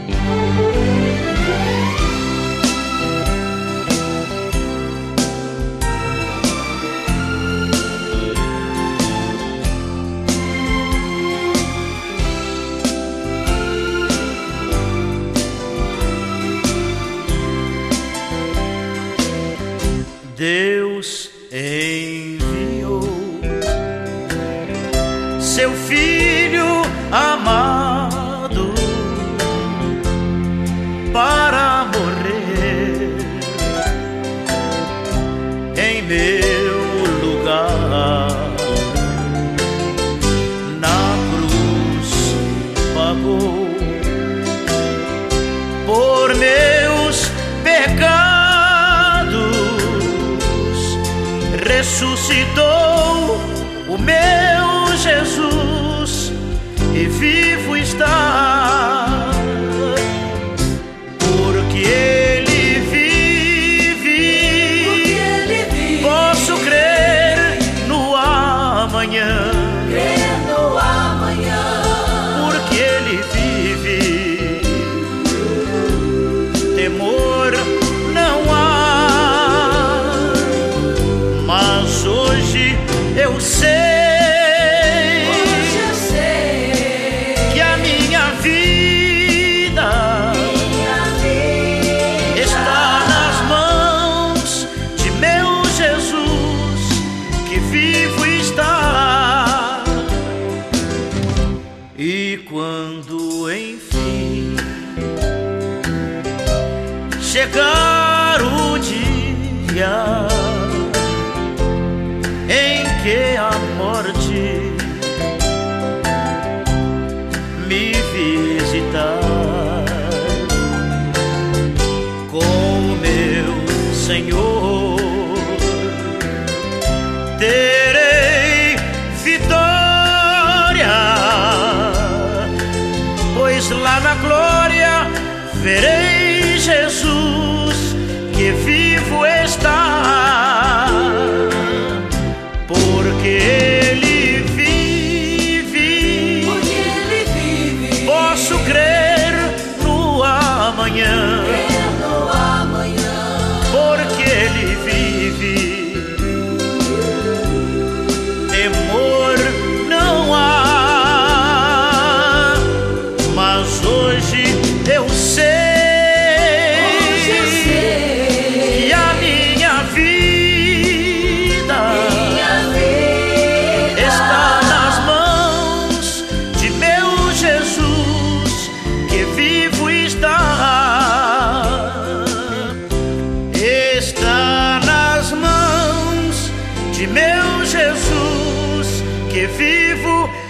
Deus enviou seu Filho amado para morrer em meu lugar. Na cruz pagou por meus pecados, ressuscitou o meu Jesus e vivo está, porque Ele vive. Posso crer no amanhã, porque Ele vive. Temor não há, mas hoje eu sei que a minha vida está nas mãos de meu Jesus, que vivo está. E quando enfim chegar o dia em que a morte me visitar, com meu Senhor terei vitória, pois lá na glória verei Jesus, que vivo está, porque Ele vive. Posso crer no amanhã, porque Ele vive. Temor não há, mas hoje eu sei que a minha vida está nas mãos de meu Jesus, que vivo está. Está nas mãos de meu Jesus, que vivo